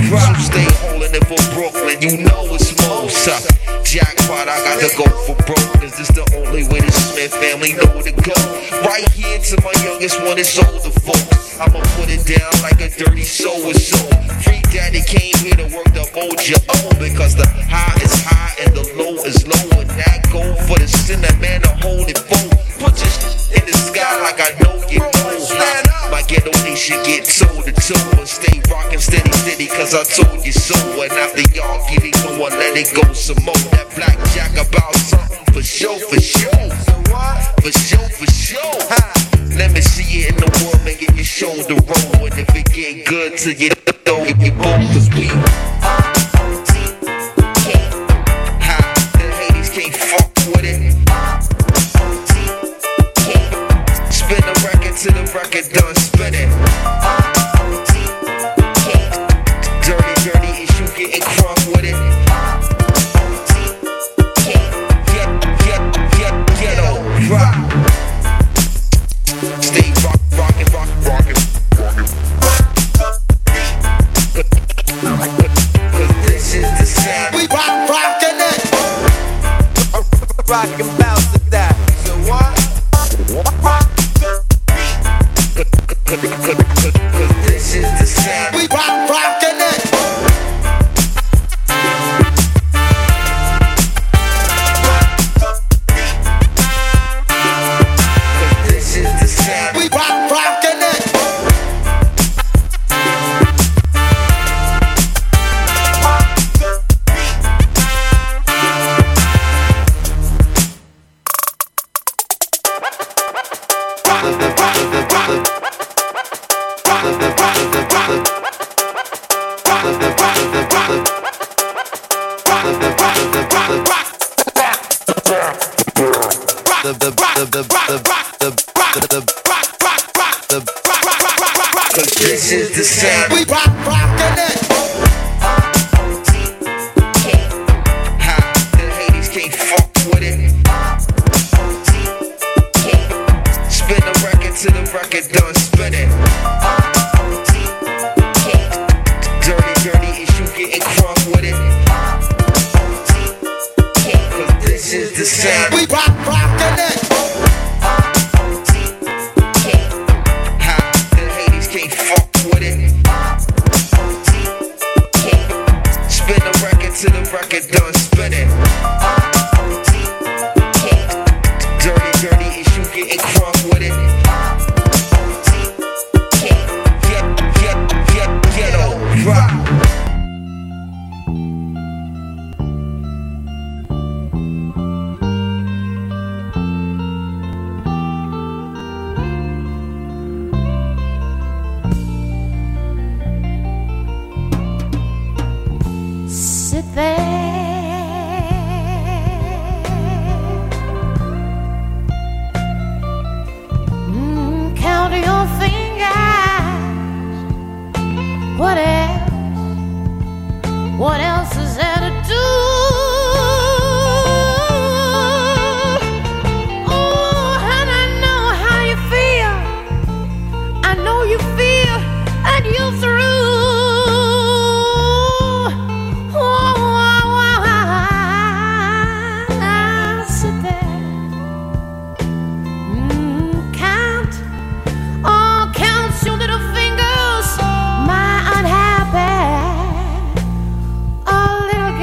So stay holding it for Brooklyn, you know it's most. Jackpot, I got to go for broke, cause this the only way the Smith family know to go. Right here to my youngest one, it's older folks. I'ma put it down like a dirty soul is soul. Free daddy came here to work the OJO, because the high is high and the low is low. And that go for the sinner, man, to hold it full. Put your shit in the sky like I know you know. My ghetto nation get toe to toe, but stay rockin' steady steady, cause I told you so. And after y'all give it to one, let it go some more. That blackjack about something for sure, for sure. For sure, for sure. Let me see it in the world, man, get your shoulder roll. And if it get good to you, don't get your boom, cause we the Hades can't fuck with it. Spin the record till the record done spinning. Dirty, dirty issue getting crunk with it. Ghetto rock. Stay rockin'. Cause this is the sound. We rockin' it. Rockin' bounce to that. So what? Cause this is the sound. We rockin' it. Cause this is the sound. We rockin' it. Cause this is the sound. We rockin' it. The Hades can't fuck with it. Spin the record till the record done spinning. Dirty, dirty issue getting crunk with it. Cause this is the sound. We rockin' it. The Hades can't fuck with it. Spin the record till the record done spinning. Dirty, dirty issue getting crunk with it. Ghetto rock. Sit there, count your fingers. What else? What else is there to do? Oh, and I know how you feel. I know you feel, and you're through. Little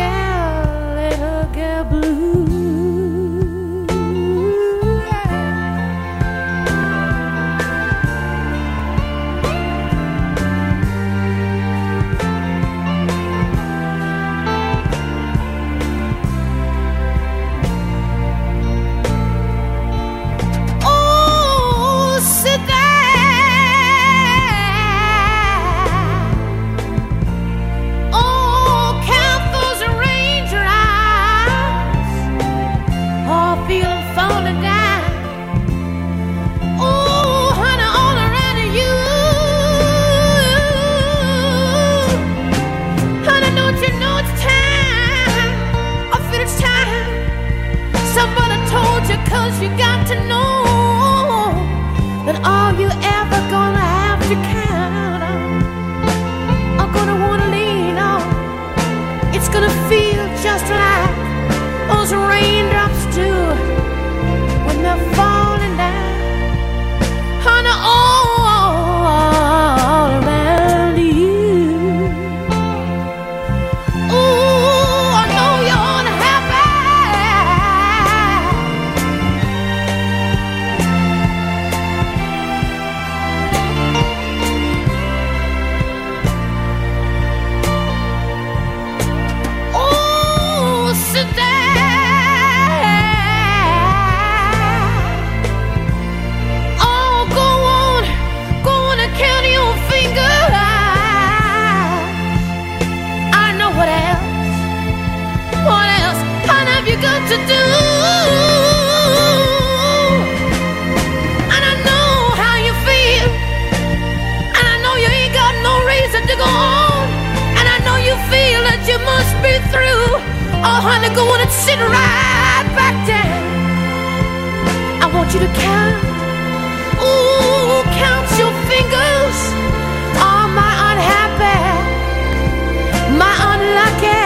honey, go on and sit right back down. I want you to count, ooh, count your fingers. Oh, my unhappy, my unlucky,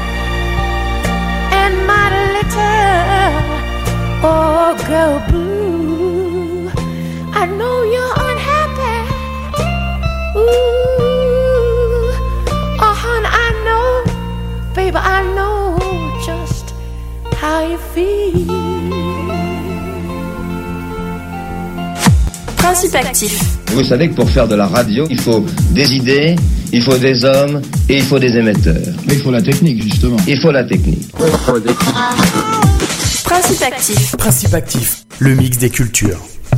and my little, oh, girl blue. I know you're unhappy, ooh, oh, honey, I know, baby, I know just how you feel. Principe actif. Vous savez que pour faire de la radio, il faut des idées, il faut des hommes et il faut des émetteurs. Mais il faut la technique, justement. Il faut la technique. Principe actif. Principe actif, le mix des cultures.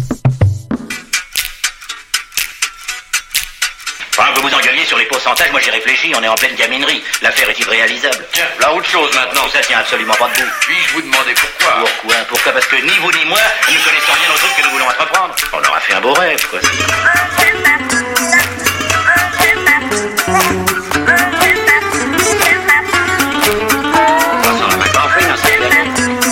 Vous vous engueuliez sur les pourcentages, moi j'ai réfléchi, on est en pleine gaminerie. L'affaire est irréalisable. Tiens, là autre chose maintenant. Ça tient absolument pas debout. Puis-je vous demander pourquoi? Pourquoi? Parce que ni vous ni moi, nous connaissons rien aux trucs que nous voulons entreprendre. On aura fait un beau rêve, quoi. On n'a pas fait dans cette planète.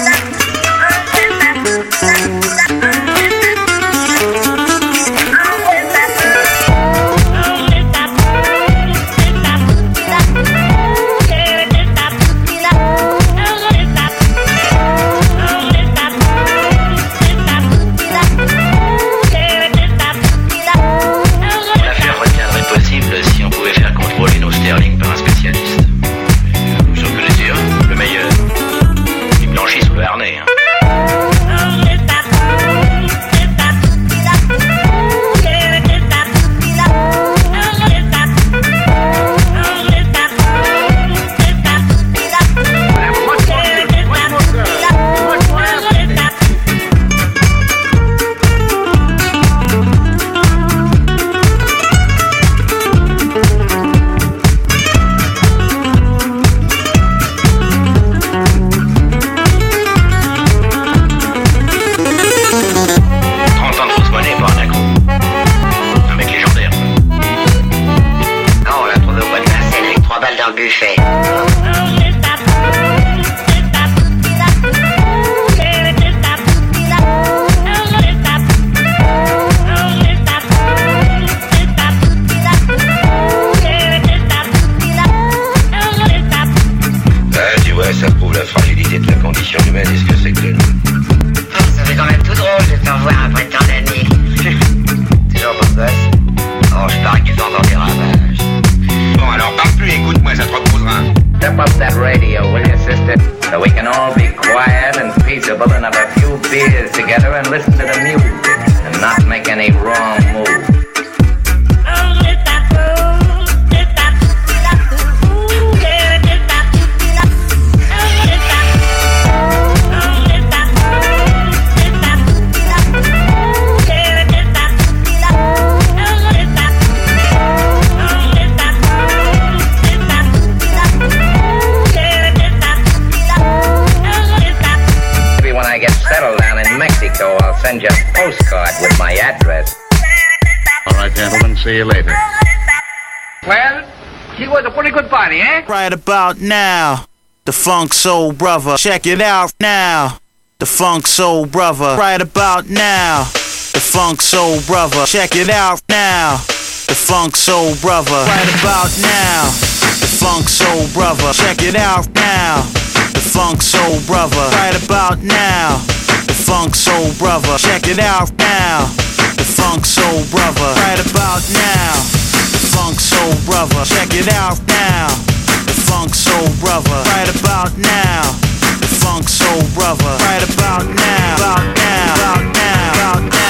Right about now, the Funk Soul Brother. Check it out now, the Funk Soul Brother. Right about now, the Funk Soul Brother. Check it out now, the Funk Soul Brother. Right about now, the Funk Soul Brother. Check it out now, the Funk Soul Brother. Right about now, the Funk Soul Brother. Check it out now, the Funk Soul Brother. Right about now, the Funk Soul Brother. Check it out now, the Funk Soul Brother. Right about now, the Funk Soul Brother. Right about now, about now, about now, about now.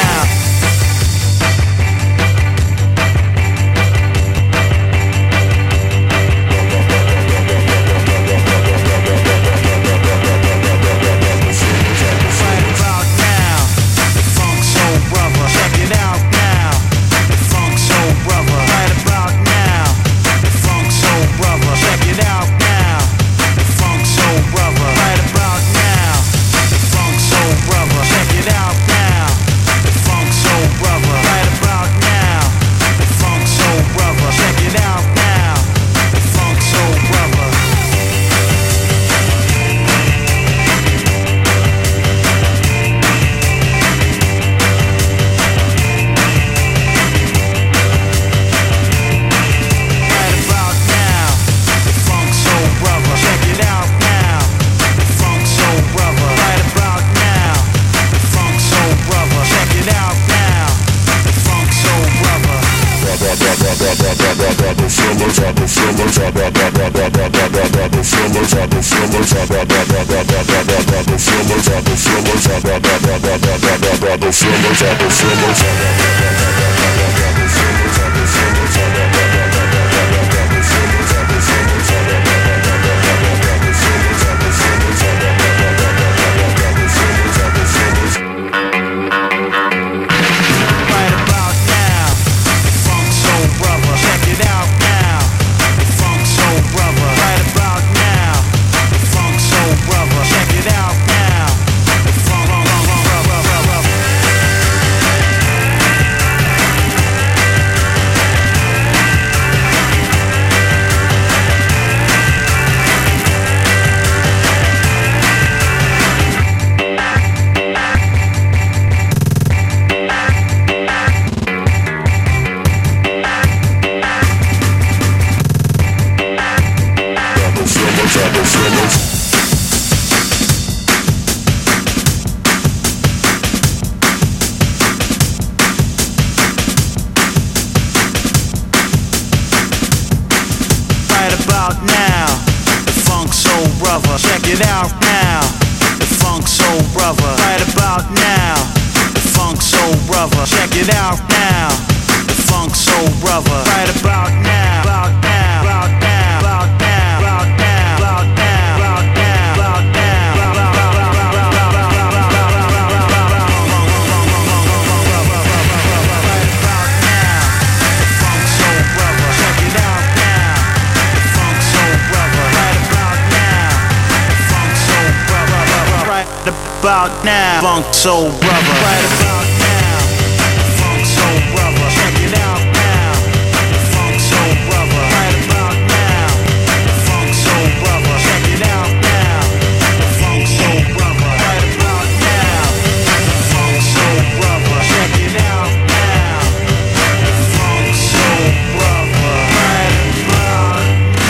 Funk About now, Funk Soul Brother. Right about now, Funk Soul Brother. Check it out now, Funk Soul Brother. Right about now, Funk Soul Brother. Check it out now, Funk Soul Brother. Right about now, Funk Soul Brother. Check it out now, Funk Soul Brother. Right about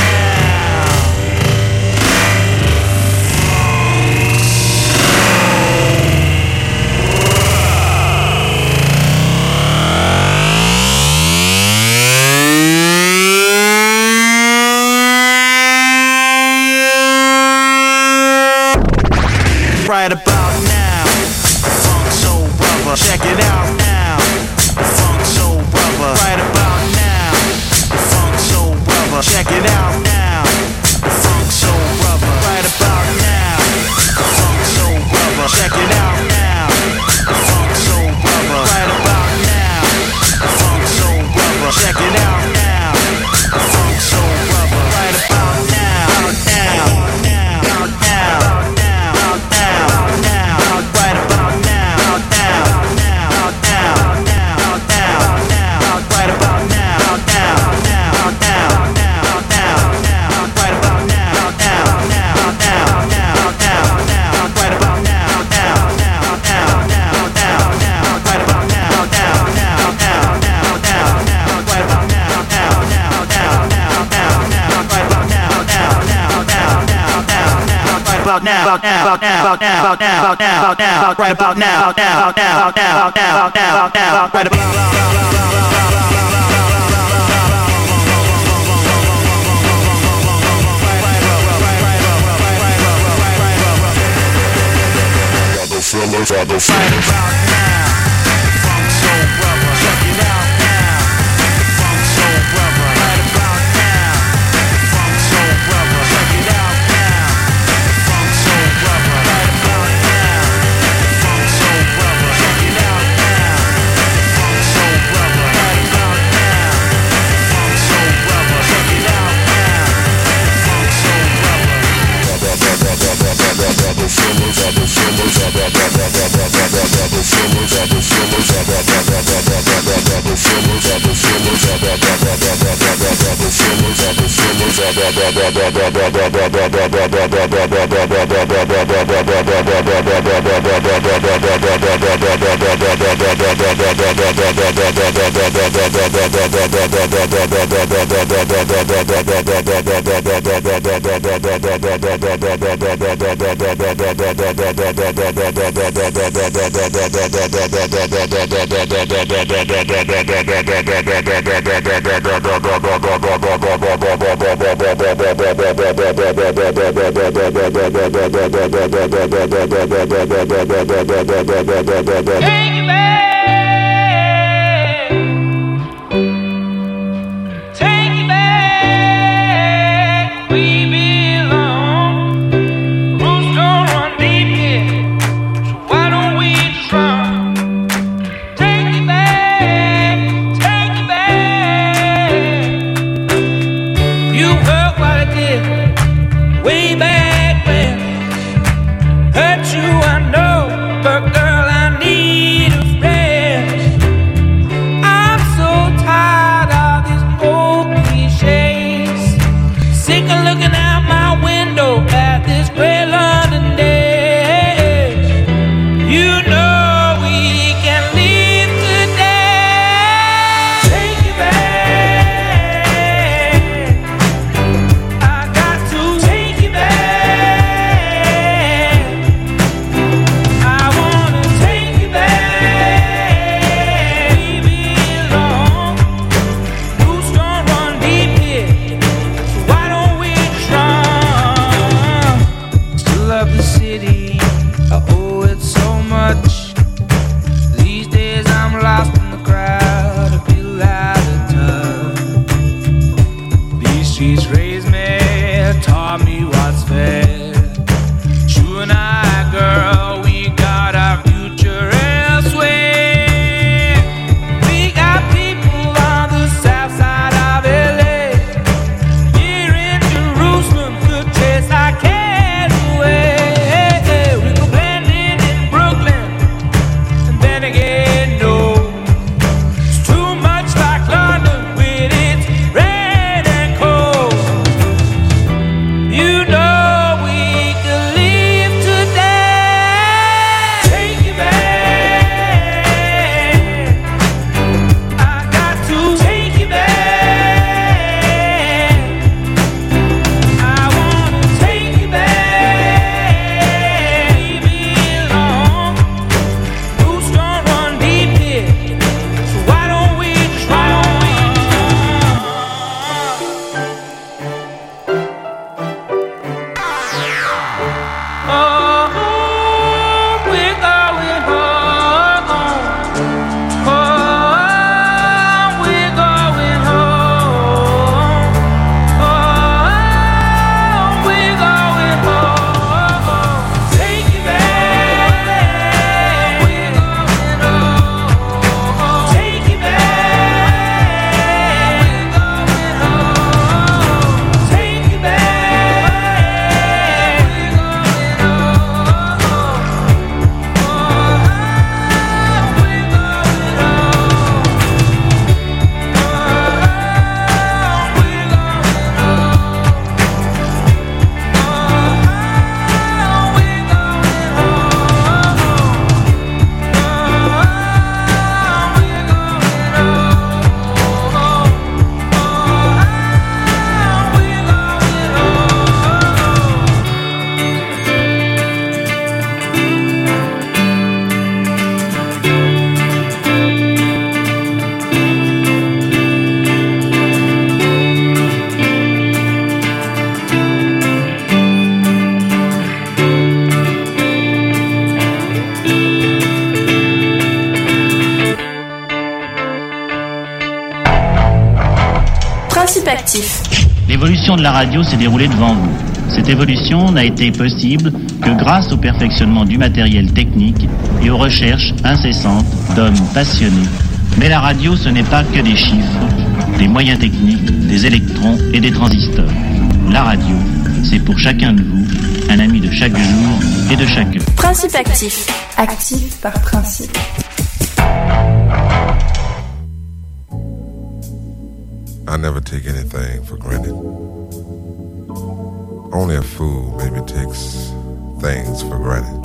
right about now, Funk Soul Brother. Check it out now, Funk Soul Brother. Right about now, Funk Soul Brother. Check it out now, Funk Soul Brother. Right about now, Funk Soul Brother. Check it out now, Funk Soul Brother. Right about now, Funk Soul Brother. Check it out now, Funk Soul Brother. Right about now, now, now, now, now, now, right about now, now, now, now, now, now, right about now, now, now, now, now, now, right about now, now, now, now, now, now, right about now, now, now, now, now, now, right about now, now, now, now, now, now, right about now, now, now, now, now, now, right about now, now, now, now, now, right about now, about now, about now, about now, about now, about now, about now, right about now, about now, about now, about now, about now, about now, about now, right about fellas, right about now, Funk Soul Brother. Check it out now, Funk Soul Brother. Right about now, Funk Soul Brother. Check it out now, Funk Soul Brother. Right about now, Funk Soul Brother. Check it out now, Funk Soul Brother. Right about now, Funk Soul Brother. Check it out now, Funk Soul Brother. The fellas, Principe actif. L'évolution de la radio s'est déroulée devant vous. Cette évolution n'a été possible que grâce au perfectionnement du matériel technique et aux recherches incessantes d'hommes passionnés. Mais la radio, ce n'est pas que des chiffres, des moyens techniques, des électrons et des transistors. La radio, c'est pour chacun de vous un ami de chaque jour et de chaque heure. Principe actif. Actif par principe. I never take anything for granted. Only a fool maybe takes things for granted.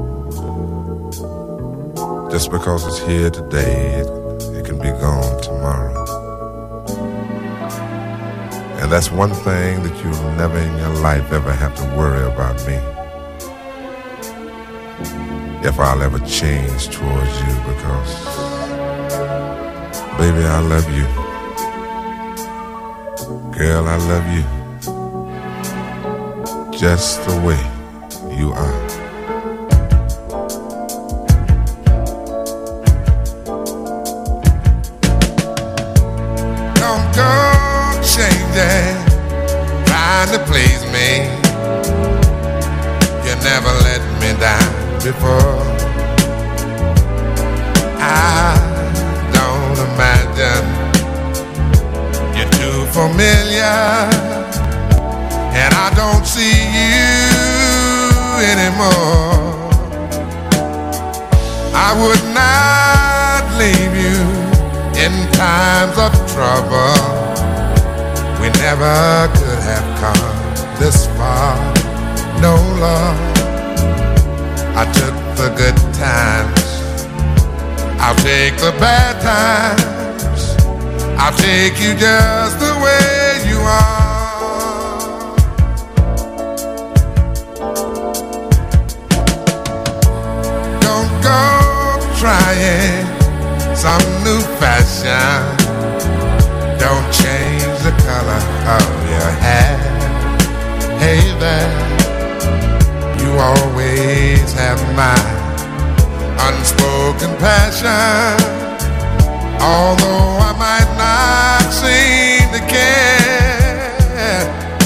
Just because it's here today, it can be gone tomorrow. And that's one thing that you'll never in your life ever have to worry about me. If I'll ever change towards you, because, baby, I love you. Girl, I love you. Just the way you are. Don't go changing, trying to please me. You never let me down before. I don't imagine you're too familiar, and I don't see you anymore. I would not leave you in times of trouble. We never could have come this far. No, Lord, I took the good times, I'll take the bad times, I'll take you just the way you are. Don't go trying some new fashion. Don't change the color of your hair. Hey there, you always have my unspoken passion. Although I might not seem to care,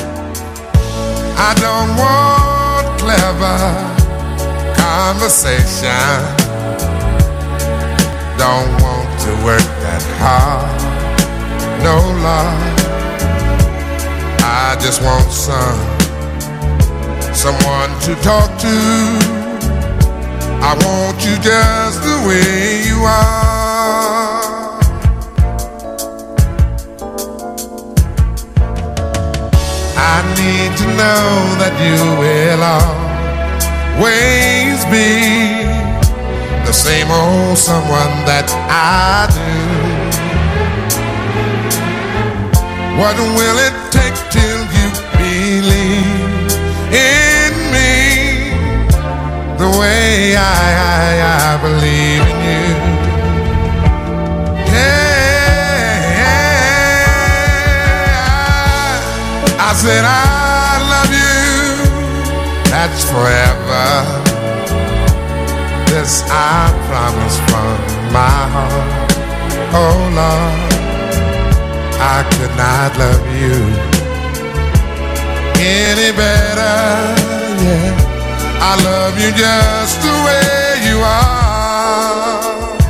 I don't want clever conversation. Don't want to work that hard. No, Lord, I just want someone to talk to. I want you just the way you are. I need to know that you will always be the same old someone that I do. What will it take till you believe in me the way I believe in you? Yeah, I said I love you, that's forever. This I promise from my heart. Oh Lord, I could not love you any better, yeah. I love you just the way you are.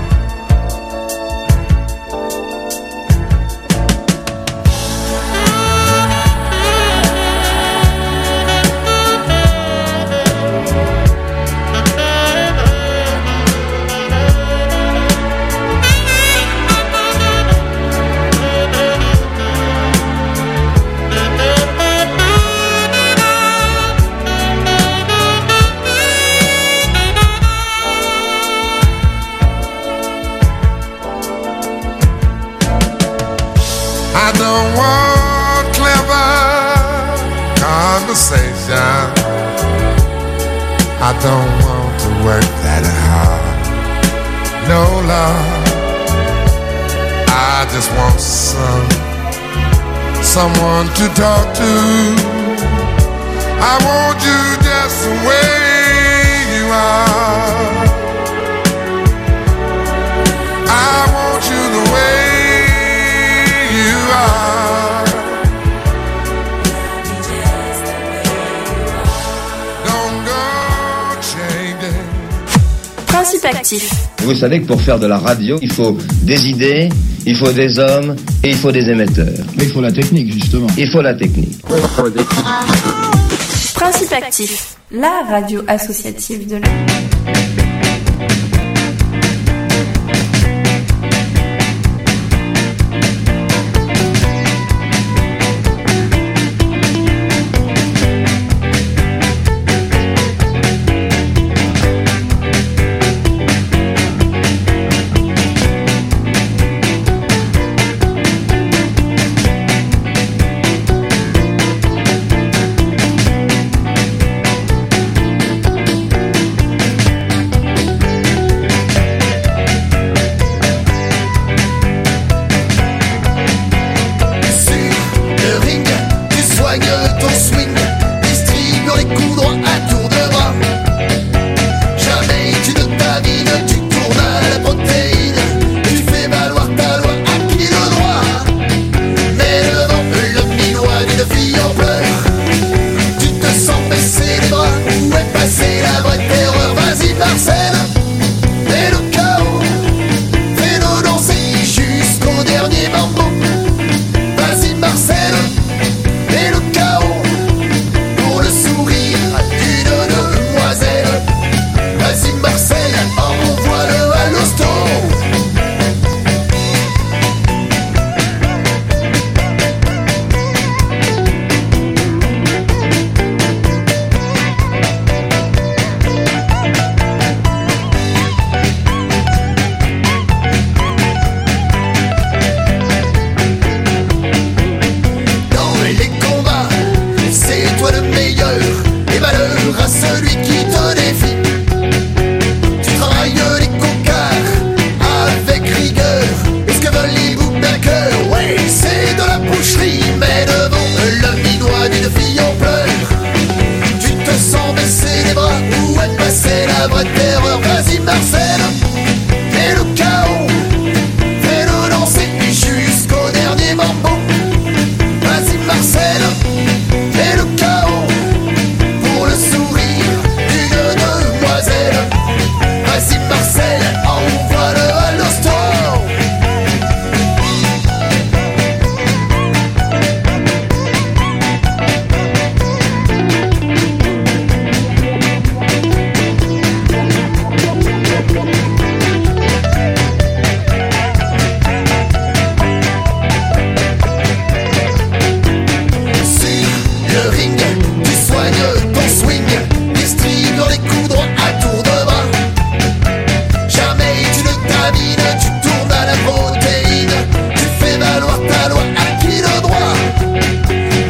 I don't want clever conversation. I don't want to work that hard. No, Lord, I just want someone to talk to. I want you just the way you are. I want you the way you are. Don't go changing. Principe actif. Vous savez que pour faire de la radio, il faut des idées, il faut des hommes et il faut des émetteurs. Mais il faut la technique, justement. Il faut la technique. Principe actif, la radio associative de la...